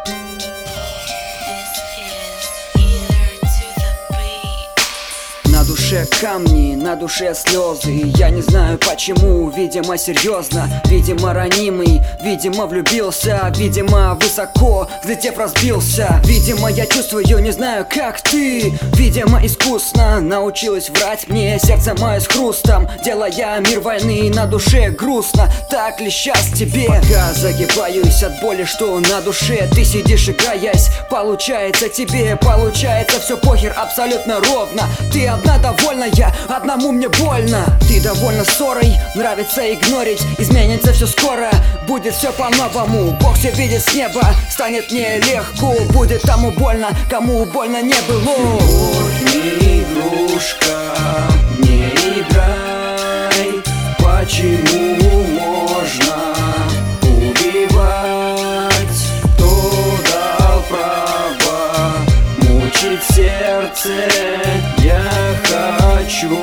На душе камни, на душе слезы. Я не знаю почему, видимо серьезно, видимо ранимый, видимо влюбился, видимо высоко взлетев разбился. Видимо я чувствую, не знаю как ты, видимо искусно научилась врать мне сердце мое с хрустом, делая мир войны, на душе грустно. Так ли сейчас тебе? Пока загибаюсь от боли, что на душе ты сидишь играясь, получается тебе, получается все похер абсолютно ровно. Ты одна довольная, одному мне больно. Ты довольна ссорой, нравится игнорить. Изменится все скоро, будет все по-новому. Бог все видит с неба, станет нелегко. Будет тому больно, кому больно не было. Любовь не игрушка, не играй. Почему можно убивать? Кто дал право мучить сердце? Я хочу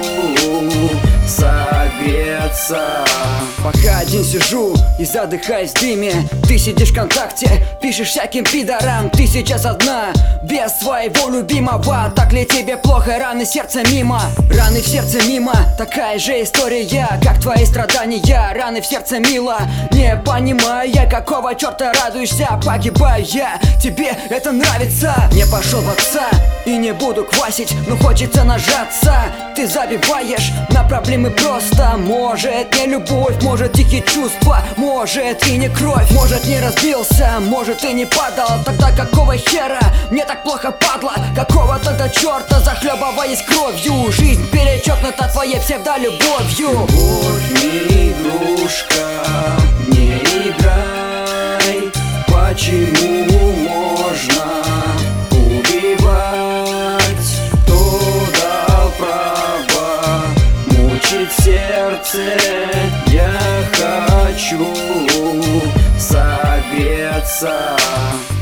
согреться. Пока один сижу и задыхаюсь в дыме, ты сидишь ВКонтакте, пишешь всяким пидорам. Ты сейчас одна, без своего любимого. Так ли тебе плохо, раны сердца мимо? Раны в сердце мимо, такая же история, как твои страдания. Раны в сердце мило, не понимаю я, какого черта радуешься. Погибаю я, тебе это нравится. Не пошел в отца и не буду квасить, но хочется нажаться. Ты забиваешь на проблемы просто. Может не любовь, может дикие чувства, может и не кровь. Может не разбился, может и не падал. Тогда какого хера мне так плохо падла? Какого тогда черта, захлебываясь кровью? Жизнь перечеркнута твоей псевдолюбовью. Любовь не игрушка, не играй. Почему можно убивать? Кто дал право мучить сердце? Я хочу согреться.